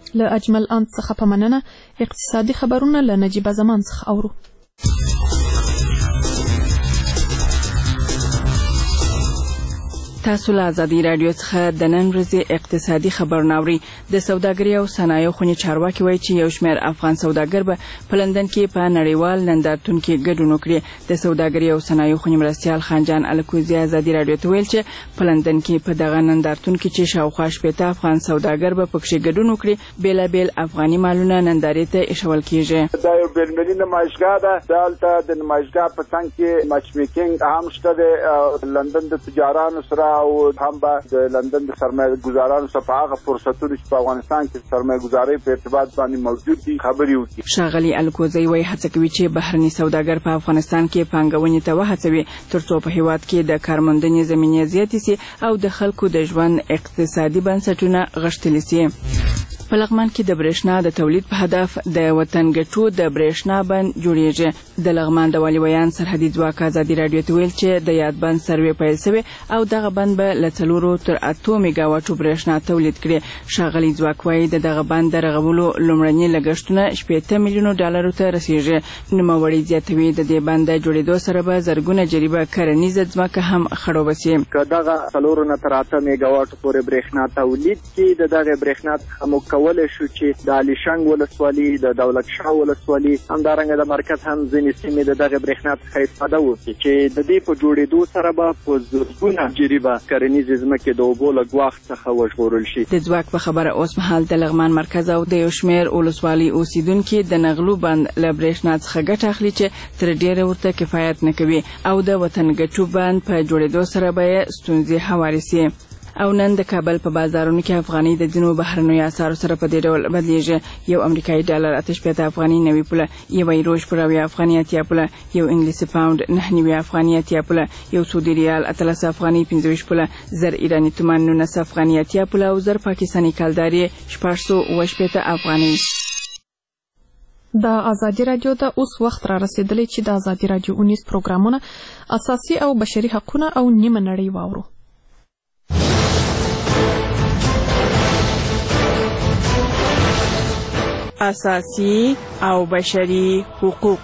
له اجمل اند څخه په مننه اقتصادي خبرونه له نجیبه زمان څخه اورو. تاسو له ازادي رادیو څخه د نن ورځې اقتصادي خبرونه اورئ. د سوداګرۍ او صنایعو خونې چارواکي وایي چې یو شمېر افغان سوداګر به په لندن کې په نړیوال نندارتون کې ګډون وکړي. د سوداګرۍ او صنایعو خونې مرستیال خانجان الکوزي ازادي رادیو ته ویل چې په لندن کې په دغه نندارتون کې چې شاوخوا 80 افغان سوداګر به پکې ګډون وکړي، بیلابیل افغاني مالونه نندارې ته ایښول کیږي. دا یو بیلملي نمایشګاه ده. دلته د نمایشګاه په څنګ کې مچ میکینګ هم شته د لندن د تجارانو سره او هم د لندن د سرمایه گذارانو سره په هغه فرصتونو چې په افغانستان کې سرمایه گذاري په ارتباط باندې موجود دي خبرې وکړي. ښاغلي الکوزي وایي هڅه کوي چې بهرني سوداګر په افغانستان کې پانګونې ته وهڅوي ترڅو په هیواد کې د کارموندنې زمینې زیاتې سي او د خلکو د ژوند اقتصادي بنسټونه غښتلي سي. په لغمان کې د برېښنا د تولید په هدف د وطن ګټو د برېښنا بند جوړیږي. د لغمان د والي ویان سرحدي ځواک ازادي رادیو ته ویل چې د یاد بند سروې پیل شوی او دغه بند به له 4 تر 8 میگا واټو برېښنا تولید کړي. ښاغلي ځواک وایي د دغه بند د رغولو لومړني لګښتونه 80 میلیونو ډالرو ته رسیږي. نوموړی زیاتوي د دې بند د جوړېدو سره به زرګونه جریبه کرنیزه ځمکه هم خړوبه سي. که دغه 4 نه تر 8 میگا واټو پورې برېښنا تولید کړي، د دغه برېښنا څخه کولای شو چې د علیشنګ ولسوالي، د دولت شاه ولسوالي، همدارنګه د مرکز هم ځینې سیمې د دغه برېښنا څخه استفاده وکړي چې د دې په جوړېدو سره به په زرګونه جریبه کرنیزې ځمکې د اوبو له ګواښ څخه وژغورل شي. د ځواک په خبره اوس مهال د لغمان مرکز او د یو شمېر ولسوالي اوسیدونکي د نغلو بند له برېښنا څخه ګټه اخلي چې تر ډېره ورته کفایت نه کوي او د وطن ګټو بند په جوړېدو سره به ستونزې هوارې سي. او نن د کابل په بازارونو کې افغاني د دینو بهرنیو اسعارو سره په دې ډول بدلیږي. یو امریکایي ډالر 85 افغاني 90 پوله، یو یورو 80 افغاني 80 پوله، یو انګلیسي پاوند 99 افغاني 80 پوله، یو سعودي ریال 13 افغاني 25 پوله، زر ایرانی تومان 19 افغاني 80 پوله او زر پاکستاني کلداري 680 افغاني. د ازادي رادیو ته اوس وخت را رسیدلی چې د ازادي رادیو 19 پروګرامونه اساسي او بشري حقوقونه او نیمه نړۍ واورو. اساسي او بشري حقوق.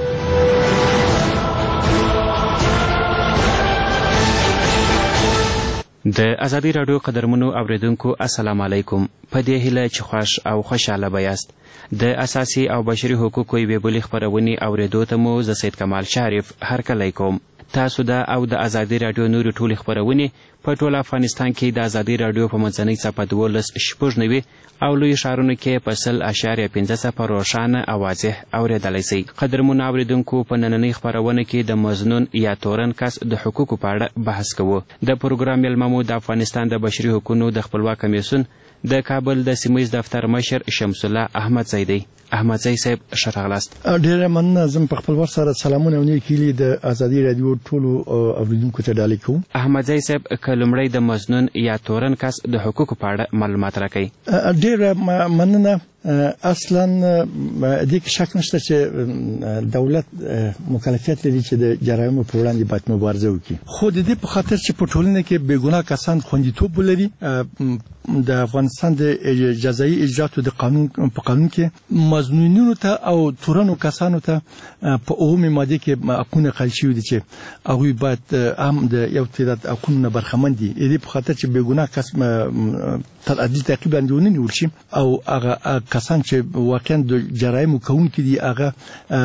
د ازادي رادیو قدرمنو اوریدونکو السلام علیکم. په دې هیله چې خوش او خوشاله بیاست. د اساسي او بشري حقوقو یوې بلې خپرونې اوریدو ته مو زه سید کمال شریف هرکلی کوم. تاسو دا او د ازادي رادیو نورې ټولې خپرونې په ټول افغانستان کې د ازادي رادیو په منځنۍ څپه 12 او لوی ښارونو کې په 100.5 روښانه او واضح اورېدلی شئ. قدرمنو اوریدونکو په نننۍ خپرونه کې د مظنون یا تورن کس د حقوقو په اړه بحث کوو. د پروګرام میلمه مو د افغانستان د بشري حقوقو د خپلواک کمیسیون د کابل د سیمه ییز دفتر مشر شمس الله احمدزی دی. احمدزی صاحب ښه راغلاست. ډېره مننه. زه په خپل وخت سره سلامونه او نیکې هیلې د ازادي رادیو ټولو اوریدونکو ته ډالۍ کوم. احمدزی صاحب که لومړی د مظنون یا تورن کس د حقوقو په اړه معلومات راکړئ. ډېره مننه. اصلا دې کې شک نشته چې دولت مکلفیت لري چې د جرایمو په وړاندې باید مبارزه وکړي، خو د دې په خاطر چې په ټولنه کې بېګناه کسان خوندیتوب ولري. د افغانستان د جزایي اجراتو د قانون په قانون کې مظنونینو ته او تورنو کسانو ته په اومه ماده کې حقونه قایل شوي دي چې هغوی باید هم د یو تعداد حقونو برخمن دي. دې په خاطر چې بېګناه کس تر عدلي تعقیب لاندې ونیول شي او هغه کسان چې واقعا د جرایمو کوونکي دي هغه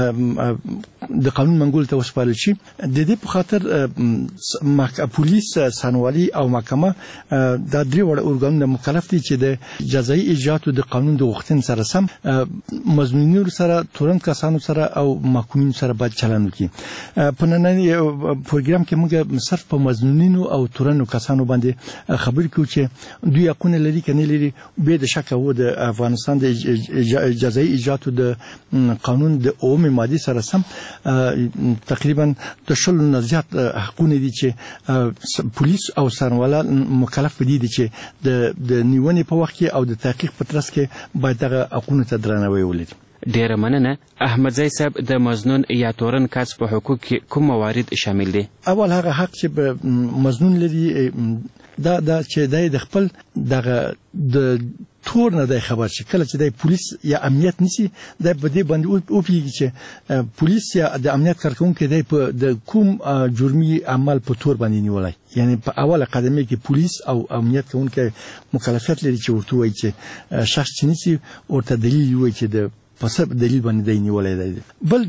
د قانون منګول ته وسپارل شي. د دې په خاطر پولیس، سنوالي او محکمه دا درې وړ ارګانونه مکلف دي چې د جزایي اجراتو د قانون د غوښتنې سره سم مظنونینو سره، تورن کسانو سره او محکومینو سره باید چلند وکړي. په نننۍ پروګرام کې موږ صرف په مظنونینو او تورنو کسانو باندې خبرې کوو چې دوی حقونه لري که نه لري. بې د شکه و د افغانستان د جزایي اجراتو د قانون د اومه ماده سره سم تقریبا د 20 نه زیات حقونه دي چې پولیس او سرنواله مکلف دي چې د نیونې په وخت کې او د تحقیق په ترڅ کې باید دغه حقونو ته درناوی ولري. ډیره مننه. احمدزی صاحب د مظنون یا تورن کس په حقوق کې کوم موارد شامل دي؟ اول هغه حق چې مظنون لري دا چې د خپل دغه د تور نه دی خبر شي کله چې د پولیس یا امنیت نسی د بده باندې او پیږي چې پولیس یا د امنیت کارکونکو دی په د کوم جرمي عمل په تور باندې نیولای یعنی په اوله قدمه کې پولیس او امنیت کوونکو مکلفیت لري چې ورته وایي چې شخص چې نسی ورته دلیل وایي چې د په سبب دلیل باندې دی نیولای دی بل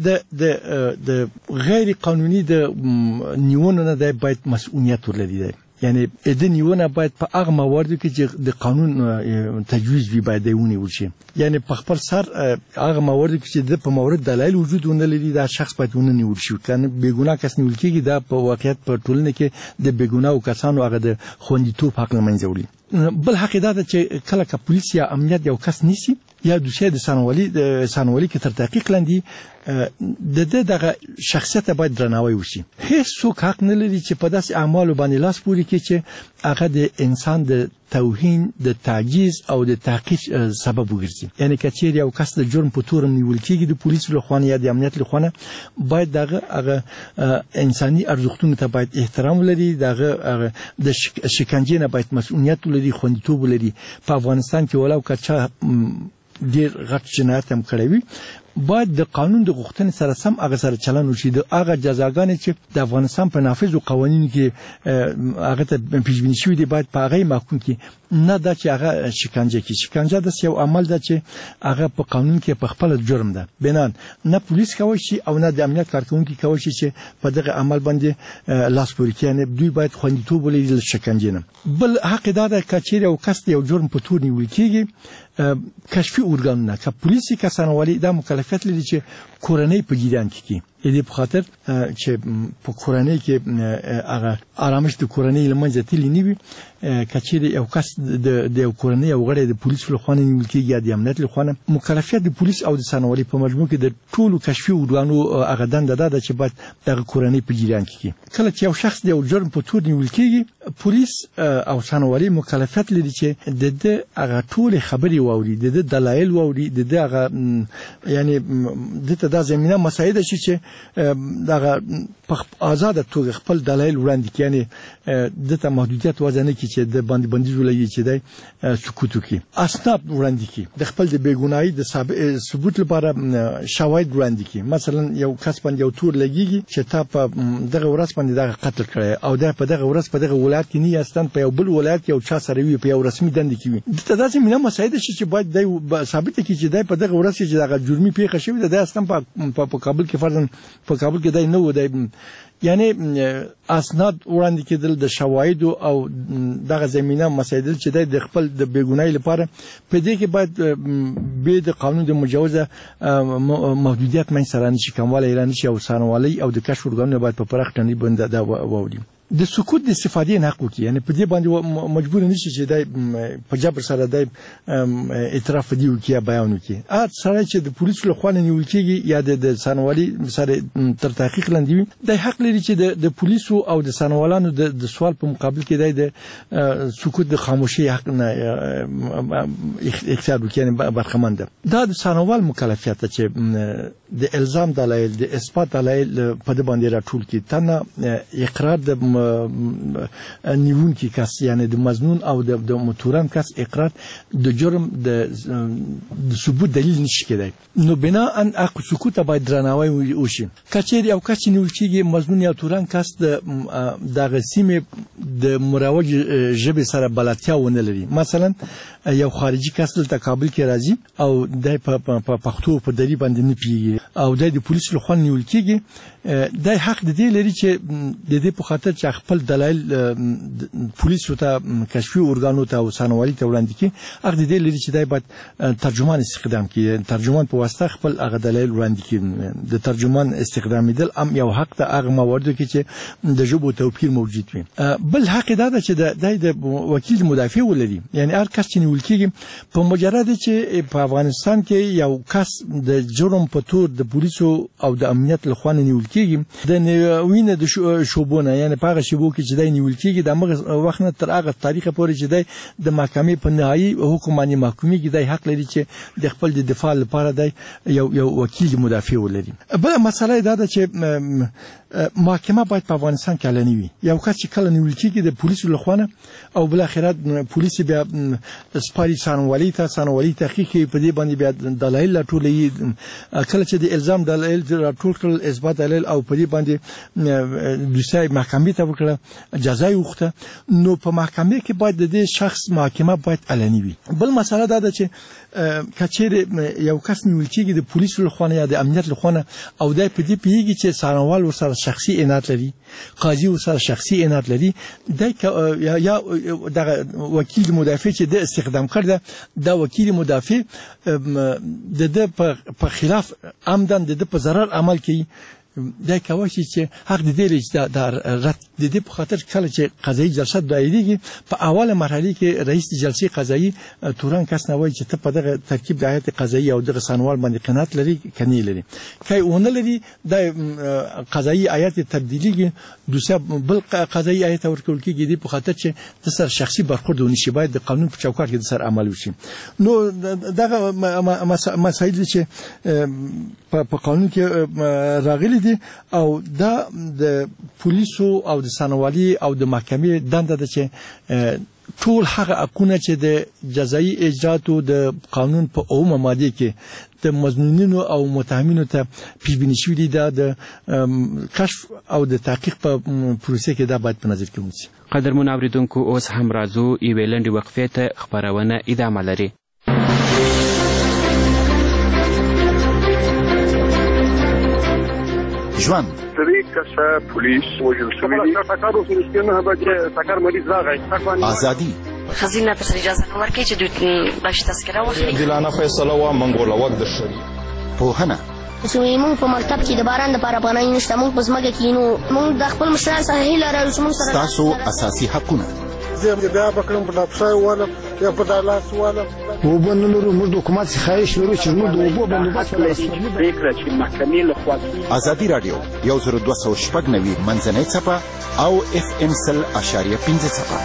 د غیر قانوني د نیونه نه دی باید مسؤلیت ولري دی یعنی د نیونه باید په هغه مواردو کې چې د قانون تجویز وي باید ونیول شي یعنی په خپل سر هغه مواردو کې چې د په مورد دلایل وجود نه لري دا شخص باید ونیول شي کنه بیګناه کس نیول کېږي دا په واقعیت په ټولنه کې د بیګناه کسانو هغه د خوندیتوب حق له منځه وړي بل حق دا ده چې کله که پولیس یا امنیت یو کس نیسي یا دوسیه د سانوالي کې تر تحقیق لاندې د دغه شخصیت باید درناوی وشي هیڅ څوک حق نه لري چې په داسې اعمالو باندې لاس پورې کړي چې هغه د انسان د توهین د تعجیز او د تحقیر سبب وګرځي یعنی کچیر یو کس د جرم په تور نیول کېږي د پولیسو لخوا یا د امنیت لخوا باید دغه انساني ارزښتونو ته باید احترام ولري دغه د شکنجې نه باید مسؤلیت ولري خوندیتوب ولري په افغانستان کې ولو کچا ډیر غټ جنایت هم کړی وي باید د قانون د غوښتنې سره سم هغه سره چلن وشي د هغه جزاګانې چې د افغانستان په نافذو قوانینو کې هغه ته پیشبینی شوي دي باید په هغه محکوم کې نه دا چې هغه شکنجه کې شکنجه د یو عمل ده چې هغه په قانون کې په خپل جرم ده بنان نه پولیس کوي شي او نه د امنیت کارکونکو کوي شي چې په دغه عمل باندې لاس پورې کړي دوی باید خوندیتوب ولري د شکنجې نه بل حق دا ده چې یو کس یو جرم په تور نیول کېږي کشفي ارګانونه که پولیسي کسانوالي دا مکلفیت لري چې کورنۍ په ګیدان کې دې په خاطر چې په کورنۍ کې هغه آرامش د کورنۍ لمنځه تللی نه وي کچې یو کس د یو کورنۍ او غړي د پولیسو لخوا نیول کېږي یا د امنیت لخوا مکلفیت د پولیس او د سانوالي په مجموع کې د ټولو کشفي ارګانو هغه دنده ده چې باید د کورنۍ په ګیدان کې کله چې یو شخص د یو جرم په تور نیول کېږي پولیس او سانوالي مکلفیت لري چې د هغه ټول خبري واوري د دلایل واوري د هغه یعنی د ته زمينه مساعده شي چې دغه په آزاد توګه خپل دلایل وړاندې کړي یعنی د ته محدودیت وځنه کې چې د باندې بندیز ولګي چې د سکوت کوي اسناد وړاندې کړي د خپل د بیګناهي د ثبوت لپاره شواهد وړاندې کړي مثلا یو کس باندې یو تور لګيږي چې تا په دغه ورځ باندې دغه قتل کړی او دا په دغه ورځ په دغه ولایت کې نه یاستان په یو بل ولایت یو چا سره وي په یو رسمي دند کې وي د ته داسې مینه مساعده شي چې باید د ثابت کړي چې د په دغه ورځ چې دغه جرمي پیښه شوې ده اصلا په کابل کې فرضاً په کابل کې دای نه و دی یعنی اسناد وړاندې کېدل د شواهد او دغه زمينه مسایل چې د خپل د بیګناهي لپاره په دې کې باید به د قانون د مجوزه محدودیت من سره نشي کومواله اعلان شي او سانوالي او د کشف ورغونه باید په پراخ ټنې باندې دا ووري د سکوت د استفادې نه حق یعنی په دې باندې مجبور نشي چې د په جبر سره د اعتراف دی وکي بیان وکي ا سره چې د پولیسو لخوا نیول کېږي یا د سانوالي سره تر تحقیق لاندې وي د حق لري چې د پولیسو او د سانوالانو د سوال په مقابل کې د سکوت د خاموشي حق نه اختیار وکي یعنی برخمن ده دا د سانوال مکلفیت چې د الزام دلایل د اثبات دلایل په دې باندې راټول کی تنه اقرار د نیون کی کس یعنی د مظنون او د متورن کس اقرار د جرم د ثبوت دلیل نشي کېدای نو بنا ان اق سکوت باید درناوی وشي کچیر یو کس نیول کیږي مظنون یا تورن کس د غسیمه د مروج جبه سره بلاتیا ونه لري مثلا یو خارجي کس د کابل کې راځي او د پښتو په دری باندې نه پیږي او د پولیسو لخوا نیول کیږي د حق د دې لري چې د دې په خاطر چې خپل دلایل پولیسو ته کشفي ارګانو ته او سانوالي ته وړاندې کړي هغه د دې لري چې د باید ترجمان استخدام کړي ترجمان په واسطه خپل هغه دلایل وړاندې کړي د ترجمان استخدامیدل ام یو حق ته هغه مواردو کې چې د ژبو توپیر موجود وي بل حق دا ده چې د وکیل مدافع ولري یعنی هر کس چې نیول کېږي په مجرد چې په افغانستان کې یو کس د جرم په تور تور د پولیسو او د امنیت لخوا نیول کیږي د نوینه د شوبونه یعنی په هغه شیبو کې چې د نیول کیږي د هغه وخت نه تر هغه تاریخ پورې چې د محکمې په نهایي حکم باندې محکومي کې د حق لري چې د خپل د دفاع لپاره د یو وکیل مدافع ولري. بل مسله دا ده چې محکمه باید په افغانستان کې علني وي. یو کس چې کله نیول کیږي د پولیسو لخوا او بل اخرت پولیس بیا سپاری څارنوالۍ تحقیق کوي په دې باندې بیا دلایل راټولوي. کله چې د الزام دلایل راټول کړل اثبات دلایل او په دې باندې دوسیه محکمې ته وکړه جزا یې وغوښته نو په محکمې کې باید د دې شخص محکمه باید علني وي. بل مسله دا ده چې کچېر یو کس نیول کیږي د پولیسو لخوا یا د امنیت لخوا او دای په دې پیږي چې څارنوال ورسره شخصي عنایت لري قاضي ورسره شخصي عنایت لري د یا د وکیل مدافع چې د استخدام کړ د وکیل مدافع د په خلاف عمدن د په ضرر عمل کوي دا کوي چې حق دې لري چې د رد دې په خاطر کله چې قضایي جلسه دایریږي په اوله مرحله کې رئیس جلسې قضایي توران کس نه وایي چې ته په دغه ترکیب د هیئت قضایي او دغه سنوال باندې قناعت لري کني لري کای اون لري د قضایي هیئت تبدیلیږي دوسه بل قضایي هیئت ورکول کېږي په خاطر چې د سر شخصي برخورد ونشي باید د قانون په چوکاټ کې د سر عمل وشي. نو دغه مسایل چې په قانون کې راغلي دي او دا د پولیسو او د سنوالي او د محکمې دنده ده چې ټول هغه حقونه چې د جزایي اجراتو د قانون په عمومه ماده کې د مظنونینو او متهمینو ته پیشبینی شوي دي د کشف او د تحقیق په پروسه کې دا باید په نظر کې ونیسي. قدرمن اوریدونکو اوس هم راځو یوې لنډې وقفې ته خپرونه ادامه لري. ژوند درې کسه پولیس وژل شوي دي. ټکر وشو نه به ټکر مریض راغی. ازادي خزینه په اجازه نه ورکړي چې دوی باش تذکره واخلي. دلانه فیصله وا منګوله وخت د شری پوهنه چې موږ په مکتب کې د باران لپاره پناه نشته موږ په ځمکه کې نو موږ د خپل مشران سره هیله لرو چې موږ سره تاسو اساسي حقونه زه بیا بکرم په لپسای والا یا په دالاس والا وبنلو موږ د حکومت څخه خواهش لرو چې موږ د اوبو بندوبست فکر چې محکمې له خوا ازادي رادیو 1290 منځنۍ څپه او FM 100.5 څپه.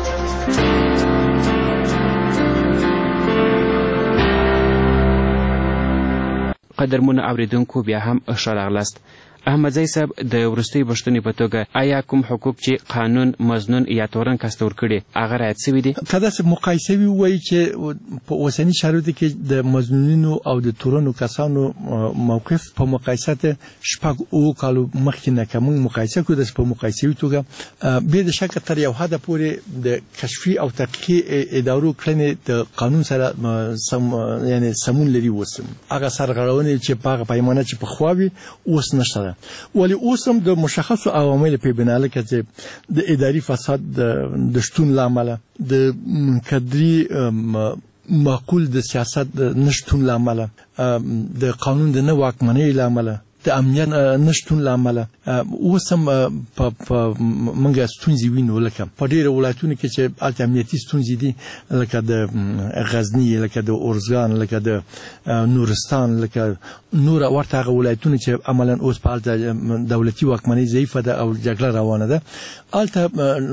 قدرمن اوریدونکو بیا هم ښه راغلاست. احمدزی صاحب د وروستۍ پوښتنې په توګه آیا کوم حقوق چې قانون مظنون یا تورن کس ته ورکړي هغه رعایت شوي دي؟ که داسې مقایسه ووایي چې په اوسني شرایطو کې د مظنونینو او د تورنو کسانو موقف په مقایسه ته شپږ اووه کالو مخکې نه که موږ مقایسه کړو داسې په مقایسوي توګه بې د شکه تر یو حده پورې د کشفي او تحقیقي ادارو کړنې د قانون سره یعنی سمون لري. اوس هغه سرغړونې چې په هغه پیمانه چې پخوا وي اوس نشته ده ولی اوس هم د مشخصو عواملو په بنا لکه چې د اداري فساد د شتون له امله د کدري معقول د سیاست نشتون له امله د قانون د نه واکمنۍ له امله د امنیت نشتون له امله اوس هم په موږ ستونزې وینو لکه په ډېرو ولایتونو کې چې هلته امنیتي ستونزې دي لکه د غزني لکه د ارزګان لکه د نورستان لکه نور ورته هغه ولایتونه چې عملا اوس په هلته دولتي واکمنۍ ضعیفه ده او جګړه روانه ده هلته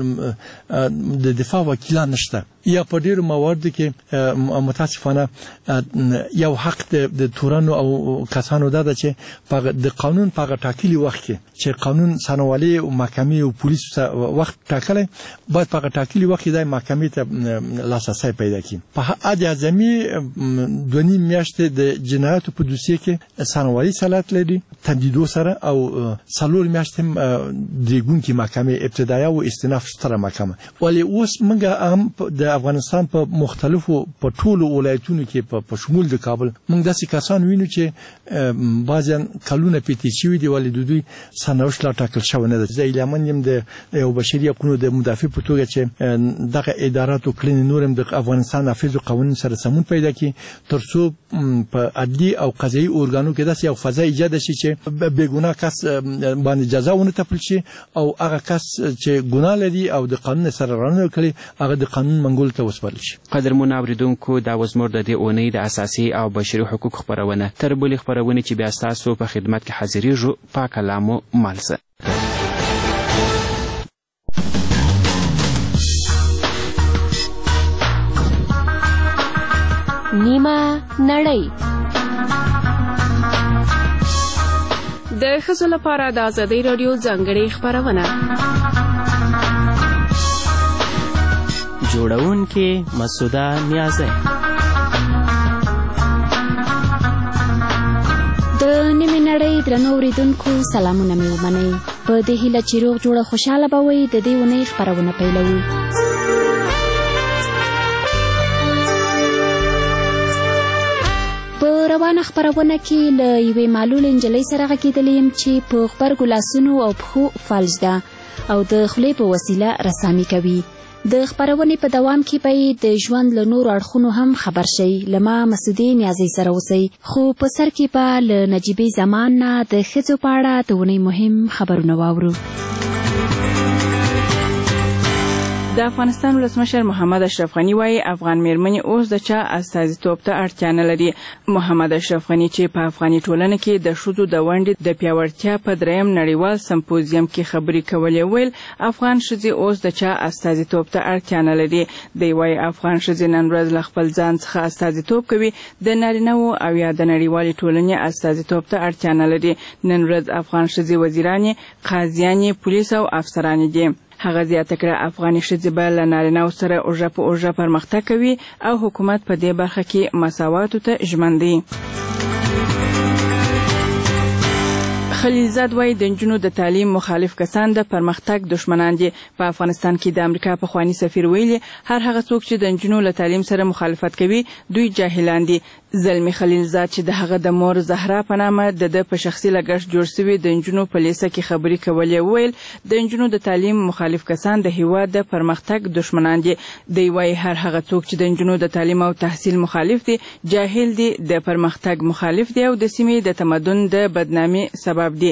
د دفاع وکیلان نشته یا په ډېرو مواردو کې متاسفانه یو حق د تورنو او کسانو دا ده چې د قانون په هغه ټاکلي وخت کې چې قانون سنوالي او محکمې او پولیسو وخت ټاکلی باید په هغه ټاکلي وخت کې د محکمې ته لاسرسی پیدا کړي. په حد اعظمي 2.5 میاشتې د جنایاتو په دوسیه کې سنوالي صلاحیت لري تمدیدو سره او 4 میاشتې درېږونکې محکمې ابتدایه او استئناف ستره محکمه. ولی اوس موږ هم د افغانستان په مختلفو په ټولو ولایتونو کې په شمول د کابل موږ داسې کسان وینو چې بعضیان کلونه پې تېر شوي دي ولې د دوی سرنوشت لا ټاکل شوی نه ده. زه هیلهمند یم د یو بشري حقونو د مدافع په توګه چې دغه ادارات او کړنې نور هم د افغانستان نافذو قوانین سره سمون پیدا کړي تر څو په عدلي او قضایي ارګانو کې داسې یو فضا ایجاد شي چې بېګناه کس باندې جزا ونه تپل شي او هغه کس چې ګناه لري او د قانون سره رانه کړي هغه د قانون زنګول ته وسپارل شي. قدرمن اوریدونکو دا وزمر د دې اونۍ د اساسي او بشري حقوق خبرونه تر بلې خبرونه چې بیا ستاسو په خدمت کې حاضرېږو په کلامو مالسه. نیمه نړۍ د ښځو لپاره د ازادۍ راډیو ځانګړې خپرونه. جوړونکې مسعوده نیازی. د نیمې نړۍ درنو اورېدونکو سلامونه مې ومنئ. په دې هیله چې روغ جوړه خوشحاله به وئ د دې اونۍ خپرونه پیلوو. په روانه خپرونه کې له یوې معلولې نجلۍ سره غږېدلی یم چې په غبرګو لاسونو او پښو فلج ده او د خولې په وسیله رسامي کوي. د خپرونې په دوام کې به د ژوند له نورو اړخونو هم خبر شئ. له ما مسعودې نیازۍ سره اوسئ. خو په سر کې به له نجیبې زمان نه د ښځو په اړه د اونۍ مهم خبرونه واورو. د افغانستان ولسمشر محمد اشرف غني وایي افغان میرمنې اوس د چا استازیتوب ته اړتیا نه لري. محمد اشرف غني چې په افغاني ټولنه کې د ښځو د ونډې د پیاوړتیا په 3م نړیوال سمپوزیم کې خبرې کولې ویل افغان ښځې اوس د چا استازیتوب ته اړتیا نه لري. دی وایي افغان ښځې نن ورځ له خپل ځان څخه استازیتوب کوي. د نارینه‌وو او یا د نړیوالې ټولنې استازیتوب ته اړتیا نه لري. نن ورځ افغان ښځې وزیرانې، قاضیانې، پولیس او افسرانې دي. هغه زیاته کړه افغاني ښځې به له نارینه‌و سره اوږه په اوږه پرمختګ کوي او حکومت په دې برخه کې مساواتو ته ژمن دی. خلیلزاد وایي د نجونو د تعلیم مخالف کسان د پرمختګ دشمنان دي. په افغانستان کې د امریکا پخوانی سفیر ویلي هر هغه څوک چې د نجونو له تعلیم سره مخالفت کوي دوی جاهلان دي. زلمی خلیلزاد چې د هغه د مور زهرا په نامه د په شخصي لګښت جوړ شوي د نجونو په لیسه کې خبرې کولې ویل د نجونو د تعلیم مخالف کسان د هیواد د پرمختګ دشمنان دي. دی وایي هر هغه څوک چې د نجونو د تعلیم او تحصیل مخالف دي جاهل دي، د پرمختګ مخالف دي او د سیمې د تمدن د بدنامي سبب دي.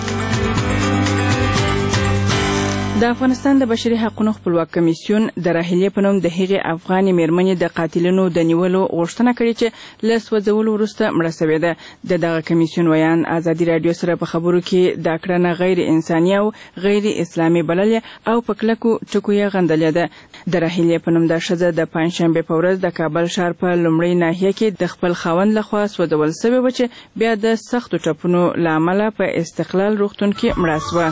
د افغانستان د بشري حقوقو خپلواک کمیسیون د راهیلې په نوم د هغې افغاني میرمنې د قاتلینو د نیولو غوښتنه کړې چې له سوځولو وروسته مړه شوې ده. د دغه کمیسیون ویان ازادي راډیو سره په خبرو کې دا کړنه غیر انساني او غیر اسلامي بللې او په کلکو ټکو یې غندلې ده. د راهیلې په نوم د ښځه د پنجشنبې په ورځ د کابل ښار په لومړۍ ناحیه کې د خپل خاوند لخوا سوځول شوې وه چې بیا د سختو ټپونو له امله په استقلال روغتون کې مړه شوه.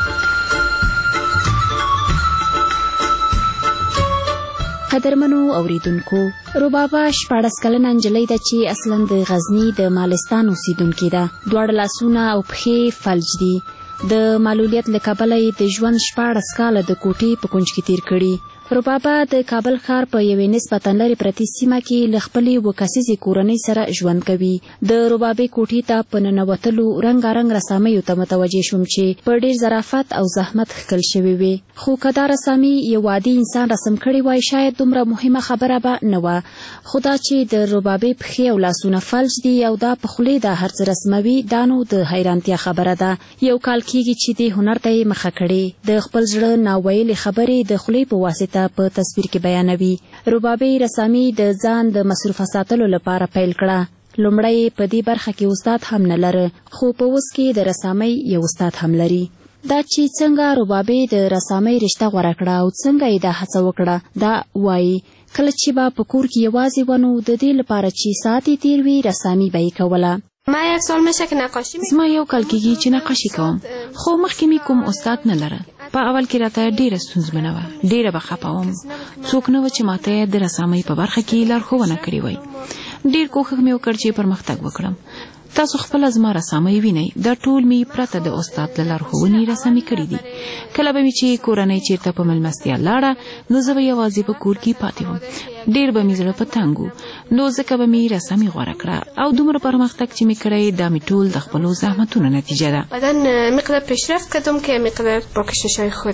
قدرمنو اوریدونکو، ربابه 14 کلنه نجلۍ ده چې اصلا د غزني د مالستان اوسیدونکې ده. دواړه لاسونه او پښې فلج دي. د معلولیت له کبله یې د ژوند 14 کاله د کوټې په کونج کې تیر کړي. ربابه د کابل ښار په یوې نسبتا لرې پرتې سیمه کې له خپلې 2 کسیزې کورنۍ سره ژوند کوي. د ربابې کوټې ته په ننوتلو رنګارنګ رسامیو ته متوجه شوم چې په ډېر ظرافت او زحمت ښکل شوې وې. خو که دا رسامي یو عادي انسان رسم کړې وای شاید دومره مهمه خبره به نه وه. خو دا چې د ربابې پښې او لاسونه فلج دي او دا په خولې دا هر څه رسموي دا نو د حیرانتیا خبره ده. یو کال کېږي چې دې هنر ته یې مخه کړې. د خپل زړه ناویلې خبرې د خولې په واسطه په تصویر کې بیانوي. ربابې رسامي د ځان د مصروفه ساتلو لپاره پیل کړه. لومړی په دې برخه کې استاد هم نه لره، خو په اوس کې د رسامۍ یو استاد هم لري. دا چې څنګه ربابې د رسامۍ رشته غوره کړه او څنګه یې دا هڅه وکړه دا وایي. کله چې به په کور کې یوازې ونو د دې لپاره چې ساعت یې تیر وي رسامي به یې کوله. ما 1 سال میشه که نقاشی زما یو کال کېږي چې نقاشي کوم، خو مخکې مې کوم استاد نه لره. په اول کې راته ډېره ستونزمنه وه، ډېره به خفه وم. څوک نه و چې ماته د رسامۍ په برخه کې لارښوونه کړې وای. ډېر کوښښ مې وکړ چې پرمختګ وکړم. تاسو خپل زما رسامۍ وینئ، دا ټول مې پرته د استاد له لارښوونې رسامي کړي دي. کله به مې چې کورنۍ چیرته په مېلمستیا لاړه نو زه به یوازې په کور کې پاتې وم. ډېر به مې زړه په تنګ و، نو ځکه به مې رسامي غوره کړه او دومره پرمختګ چې مې کړی دا مې ټول د خپلو زحمتونو نتیجه ده. بعداً مقدار پیشرفت کردم که مقدار با کشش‌های خودم.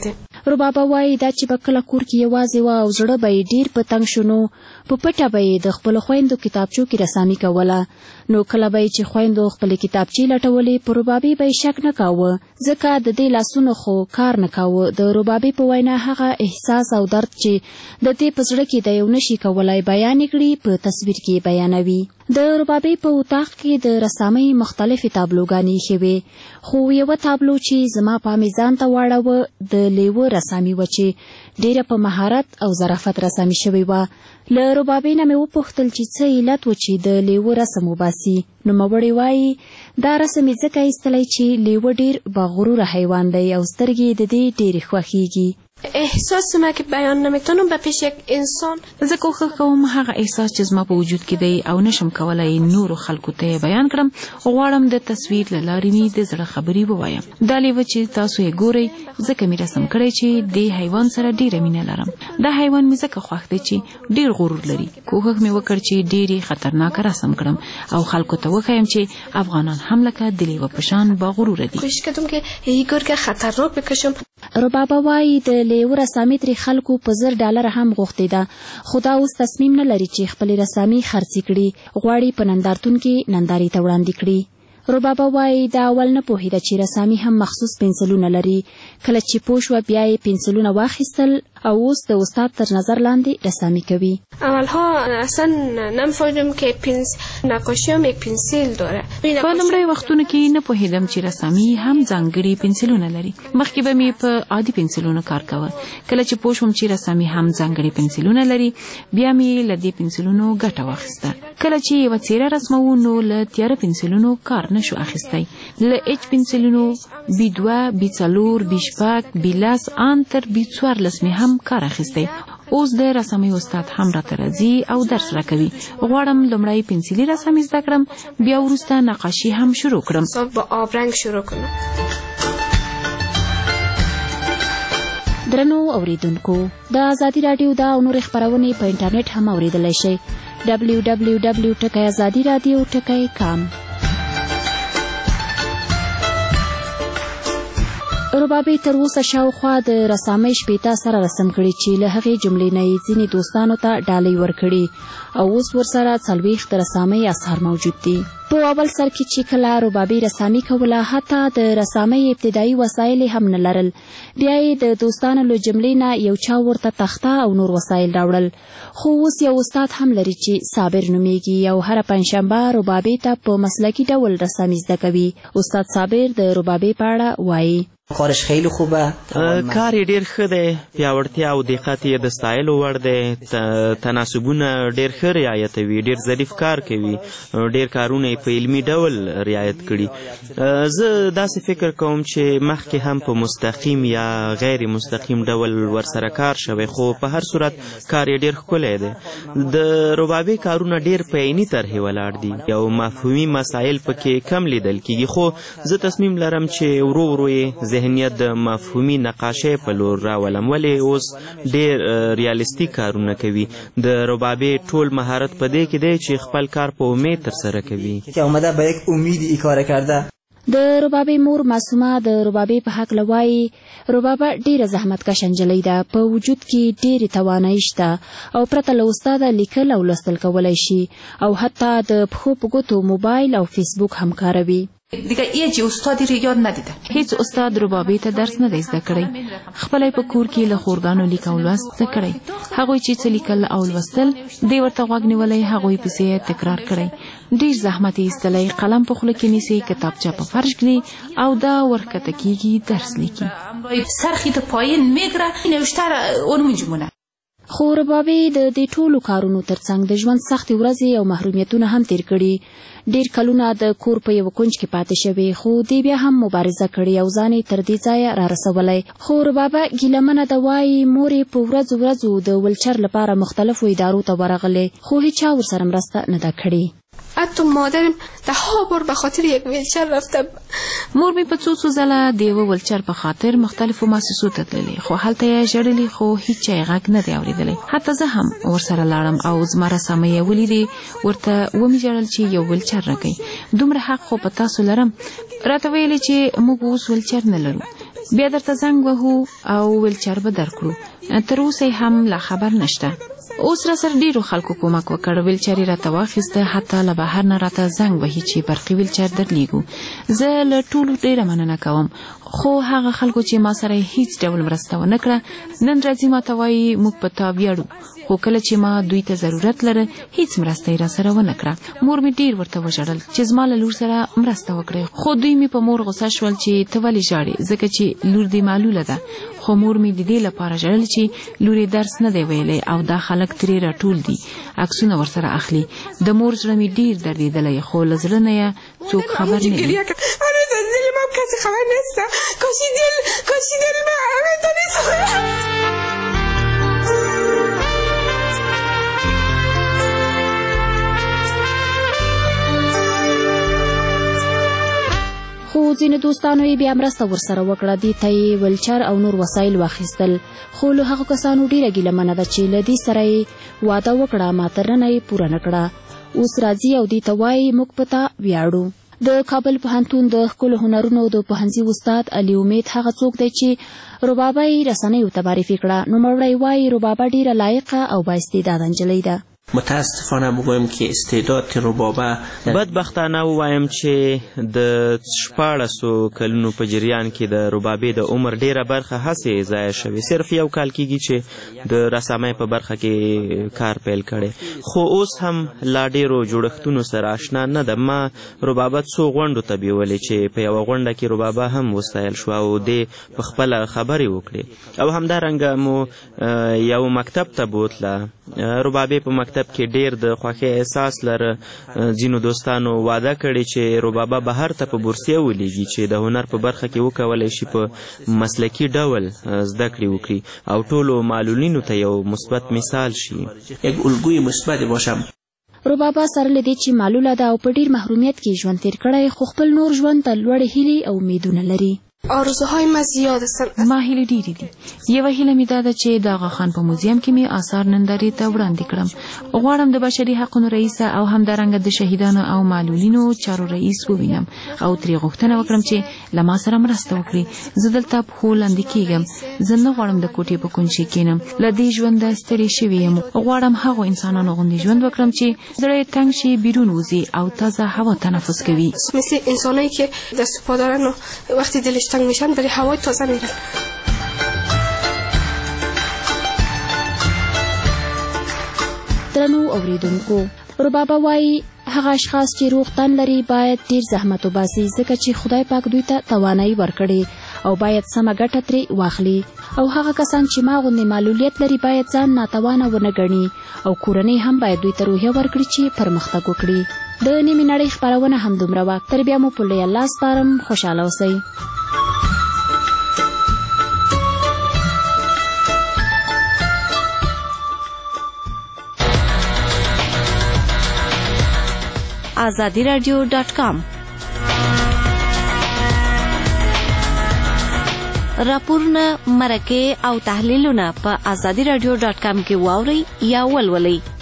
ربابه وایي دا چې به کله کور کې یوازې وه او زړه به یې ډېر په تنګ شو نو په پټه به یې د خپلو خویندو کتابچو کې رسامي کوله نو کله به یې چې خویندو خپلې کتابچې لټولې په ربابې به یې شک نه کاوه ځکه د دې لاسونو خو کار نه کاوه د ربابې په وینا هغه احساس او درد چې د دې په زړه کې د یو نشي کولی بیان یې کړي په تصویر کې بیانوي د ربابې په اطاق کې د رسامۍ مختلفې تابلوګانې ایښې وې خو یوه تابلو چې زما پام یې ځان ته واړوه د لیوه رسامي وه چې ډېره په مهارت او ظرافت رسامي شوې وه له ربابې نه مې وپوښتل چې څه علت و چې د لیوه رسم وباسي نوموړې وایي دا رسم یې ځکه ایستلی چې لیوه ډېر باغروره حیوان دی او سترګې د دې ډېرې خوښیږي احساس ما که بیان نمیتونم به پیش یک انسان زه کوښښ کوم هغه احساس چې زما په وجود کې دی او نشم کولی نورو خلکو ته بیان کړم غواړم د تصویر له لارې مې د زړه خبرې ووایم دا لیوه چې تاسو یې ګورئ ځکه مې رسم کړی چې دې حیوان سره ډېره مینه لرم دا حیوان مې ځکه خوښ دی چې ډېر غرور لري کوښښ مې وکړ چې ډېرې خطرناکه رسم کړم او خلکو ته وښیم چې افغانان هم لکه د لیوه په شان باغروره دي کوشش کردم که یه گرگ خطرناک بکشم ربابه وایي د لیوه رسامي ترې خلکو په $10 هم غوښتې ده خو دا اوس تصمیم نه لري چې خپلې رسامي خرڅې کړي غواړي په نندارتون کې نندارې ته وړاندې کړي ربابه وایي دا اول نه پوهېده چې رسامي هم مخصوص پنسلونه لري کله چې پوه شوه بیا یې پنسلونه واخیستل او اوس د استاد تر نظر لاندې رسامي کوي اولها اصلا نمی‌فهمیدم که نقاشی هم یک پنسل داره په لومړی وختونو کې نه پوهېدم چې رسامي هم ځانګړي پنسلونه لري مخکې به مې په عادي پنسلونو کار کوه کله چې پوه شوم چې رسامي هم ځانګړي پنسلونه لري بیا مې له دې پنسلونو ګټه واخیسته کله چې یوه څیره رسموو نو له تیاره پنسلونو کار نشو اخیستی له اچ پنسلونو B2 B4 B6 B10 ان تر B14 مې هم کار اخیستی اوس د رسامۍ استاد هم راته راځي او درس راکوي غواړم لومړی پنسلي رسامي زده کړم بیا وروسته نقاشي هم شروع کړم با آبرنګ شروع کړم درنو اوریدونکو د آزادي راډیو دا او نور خبرونه په انټرنیټ هم اوریدلای شئ www.azadiradio.com ربابې تر اوسه شاوخوا د رسامۍ 15 سره رسم کړي چې له هغې جملې نه یې ځینې دوستانو ته ډالۍ ورکړي او اوس ورسره 40 د رسامۍ اثار موجود دي په اول سر کې چې کله ربابې رسامي کوله حتی د رسامۍ ابتدایي وسایل هم نه لرل بیا یې د دوستانو له جملې نه یو چا ورته تخته او نور وسایل راوړل خو اوس یو استاد هم لري چې صابر نومیږي او هره پنجشنبه ربابې ته په مسلکي ډول رسامي زده کوي استاد صابر د ربابې په اړه وایي کارش خیلی خوبه کار یې ډېر ښه دی پیاوړتیا او دقت یې د ستایلو وړ دی تناسبونه ډېر ښه رعایتوي ډېر ظریف کار کوي ډېر کارونه یې په علمي ډول رعایت کړي زه داسې فکر کوم چې مخکې هم په مستقیم یا غیر مستقیم ډول ورسره کار شوی خو په هر صورت کار یې ډېر ښکلی دی د ربابې کارونه ډېر په عیني طرحې ولاړ دي او مفهومي مسایل پکې کم لیدل کیږي خو زه تصمیم لرم چې ورو ورو یې ذهنیت د مفهومي نقاشۍ په لور راولم ولې اوس ډېر ریالستیک کارونه کوي د ربابې ټول مهارت په دې کې دی چې خپل کار په امید ترسره کوي که اومده به یک امیدی ای کار کرده د ربابې مور معصومه د ربابې په هکله وایي ربابه ډېره زحمتکش نجلۍ ده په وجود کې ډېرې توانایي شته او پرته له استاده لیکل او لوستل کولی شي او حتی د پښو په ګوتو موبایل او فیسبوک هم کاروي دیگه هیچ استادی رو یاد ندیدم هیڅ استاد ربابې ته درس نه دی زده کړی خپله په کور کې له خورګانو لیک او لوست زده کړی هغوی چې څه لیکل او لوستل دی ورته غوږ نیولی هغوی پسې تکرار کړی ډېر زحمت یې ایستلی قلم په خوله کې نیسي کتابچه په فرش ږدي او دا ورښکته کېږي درس لیکي سرخی تو پایین میگره نوشته اون منجمونه خو ربابې د دې ټولو کارونو ترڅنګ د ژوند سختې ورځې او محرومیتونه هم تیر کړي ډېر کلونه د کور په یوه کونج کې پاتې شوې خو دې بیا هم مبارزه کړې او ځان یې تر دې ځایه رارسولی خو ربابه ګیلمنه ده وایي مور یې په ورځو د ولچر لپاره مختلفو ادارو ته ورغلې خو هیچا ورسره مرسته نه ده کړې حتی مادرم 10 بار به خاطر یک ویلچر رفته مور مې په څو ځله د یوه ولچر په خاطر مختلفو مؤسسو ته تللې خو هلته یې ژړلي خو هیڅ چا یې غږ نه دی اورېدلی حتی زه هم ورسره لاړم او زما رسامۍ یې ولیدې ورته ومې ژړل چې یو ولچر راکوي دومره حق خو په تاسو لرم راته ویلې چې موږ اوس ولچر نه لرو بیا درته زنګ وهو او ویلچر به درکړو. تر اوسه هم لا خبر نشته. اوس را سره ډیرو خلکو کومک وکړ، ویلچر یې راته واخیسته، حتی له بهر نه راته زنګ وهي چې برقي ویلچر درلیږو. زه له ټولو ډیره مننه کوم، خو هغه خلکو چې ما سره هیڅ ډول مرسته ونه کړه نن راځي ما ته وایي موږ په تا ویاړو، خو کله چې ما دوی ته ضرورت لره هیڅ مرسته یې راسره ونه کړه. مور مې ډیر ورته وژړل چې زما له لور سره مرسته وکړي، خو دوی مې په مور غوسه شول چې ته ولې ژاړې ځکه چې لور دې معلوله ده. خو مور مې د دې لپاره ژړل چې لور یې درس نه دی ویلی او دا خلک ترې راټول دي، عکسونه ورسره اخلي. د مور زړه مې ډیر دردېدلی، خو له زړه نه یې څوک خبر نه دي. کسی خبر نیست. کاشی دل من همه تا نیست. خو ځینې دوستانو یې بیا مرسته ورسره وکړه، دې ته یې ویلچر او نور وسایل واخیستل. خو له هغو کسانو ډیره ګیلمنه ده چې له دې سره یې واده وکړه ما تر ننه یې پوره نه کړه. اوس راځي او دې ته وایي موږ په تا ویاړو. د کابل پوهنتون د ښکلو هنرونو د پوهنځي استاد علي امید هغه څوک دی چې ربابه یې رسنیو ته معرفي کړه. نوموړی وایي ربابه ډیره لایقه او بااستعداده نجلۍ ده. متاسفانه بگویم که استعداد ربابه بدبختانه ووایم چې د 14 کلونو په جریان کې د ربابې د عمر ډیره برخه هسې ضایع شوې. صرف یو کال کېږي چې د رسامۍ په برخه کې کار پیل کړی، خو اوس هم لا ډیرو جوړښتونو سره آشنا نه ده. ما ربابه څو غونډو ته بیولې چې په یوه غونډه کې ربابه هم وستایل شوه او دې په خپله خبرې وکړې، او همدارنګه مو یو مکتب ته بوتله. ربابې په مکتب کې ډیر د خوښۍ احساس لره. ځینو دوستانو واده کړي چې ربابه بهر ته په بورسیه ولیږي چې د هنر په برخه کې وکولی شي په مسلکي ډول زده کړې وکړي او ټولو معلولینو ته یو مثبت مثال شي. یک الگوی مثبت باشم. ربابه سره له دې چې معلوله ده او په ډیر محرومیت کې ژوند تیر کړی، خو خپل نور ژوند ته لوړې هیلې او امیدونه لري. آرزوهای من زیاد است. ما هیله ډیرې دي. یوه هیله مې دا ده چې د آغا خان په موزیم کې مې آثار نندارې ته وړاندې کړم. غواړم د بشري حقونو رئیس او همدارنګه د شهیدانو او معلولینو چارو رئیس ووینم او ترې غوښتنه وکړم چې له ما سره مرسته وکړي. زه دلته پښو لاندې کېږم. زه نه غواړم د کوټې په کونج کې کښېنم. له دې ژونده ستړې شوې یم. غواړم هغو انسانانو غوندې ژوند وکړم چې زړه یې تنګ شي، بیرون وځي او تازه هوا تنفس کوي. مثل انسانایی که دست و پا دارن و وقتی دلش تنگ میشن برای هوای تازه میرن. درنو اوریدونکو، ربابه وایي هغه اشخاص چې روغ تن لري باید ډیر زحمت وباسي ځکه چې خدای پاک دوی ته توانایي ورکړي او باید سمه ګټه ترې واخلي. او هغه کسان چې ما غوندې معلولیت لري باید ځان ناتوانه ونه ګڼي او کورنۍ هم باید دوی ته روحیه ورکړي چې پرمختګ وکړي. د نیمې نړۍ خپرونه همدومره وه. تر بیا مو په لوی الله سپارم. خوشحاله اوسئ. azadiradio.com راپورونه، مرکې او تحلیلونه په azadiradio.com کې واورئ یا ولولئ.